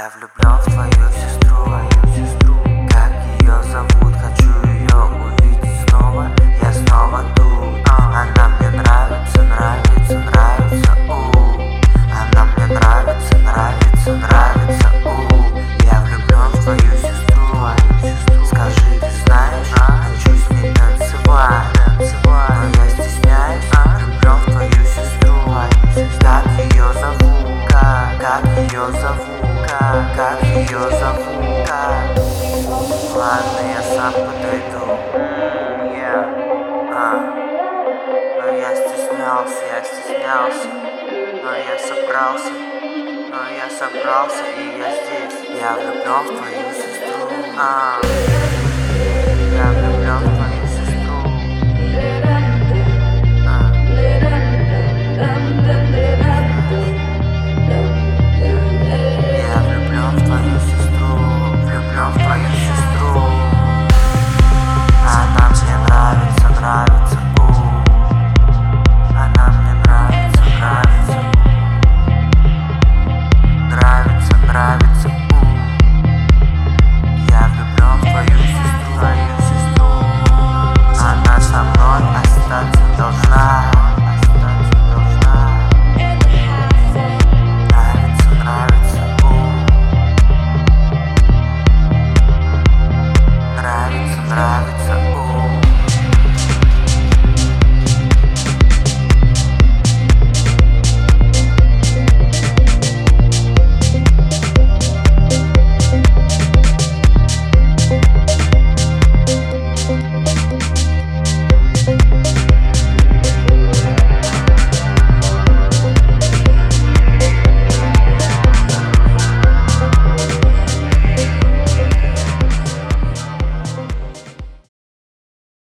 Я влюблен в твою сестру. Как ее зовут? Хочу ее увидеть снова. Я снова тут. Она мне нравится. Она мне нравится. Я влюблен в твою сестру. Скажи, ты знаешь, хочу с ней танцевать, но я стесняюсь. Влюблен в твою сестру. Как ее зовут? Как ее зовут? Ладно, я сам подойду. Но я стеснялся. Но я собрался, и я здесь. Я влюблен в твою сестру. Я влюблен